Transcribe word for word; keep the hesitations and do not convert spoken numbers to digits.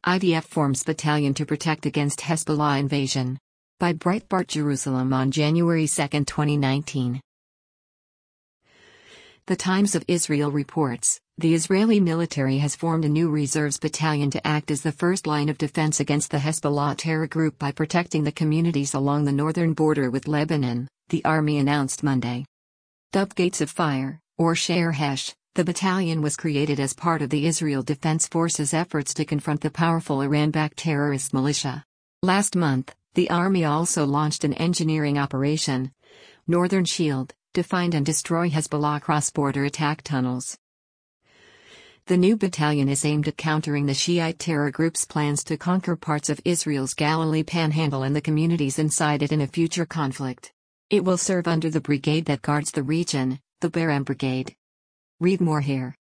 I D F forms battalion to protect against Hezbollah invasion. By Breitbart Jerusalem on January second, twenty nineteen. The Times of Israel reports, the Israeli military has formed a new reserves battalion to act as the first line of defense against the Hezbollah terror group by protecting the communities along the northern border with Lebanon, the army announced Monday. Dubbed Gates of Fire, or Sher Hesh, the battalion was created as part of the Israel Defense Forces' efforts to confront the powerful Iran-backed terrorist militia. Last month, the army also launched an engineering operation, Northern Shield, to find and destroy Hezbollah cross-border attack tunnels. The new battalion is aimed at countering the Shiite terror group's plans to conquer parts of Israel's Galilee Panhandle and the communities inside it in a future conflict. It will serve under the brigade that guards the region, the Baram Brigade. Read more here.